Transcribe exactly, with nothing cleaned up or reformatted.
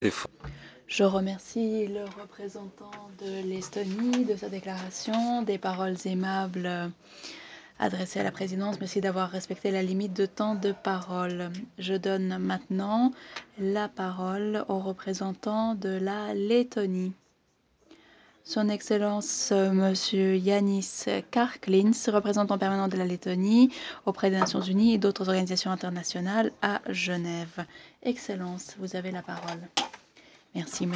Et f- Je remercie le représentant de l'Estonie de sa déclaration, des paroles aimables euh, adressées à la présidence. Merci d'avoir respecté la limite de temps de parole. Je donne maintenant la parole au représentant de la Lettonie. Son Excellence euh, Monsieur Yanis Karklins, représentant permanent de la Lettonie auprès des Nations Unies et d'autres organisations internationales à Genève. Excellence, vous avez la parole. Merci.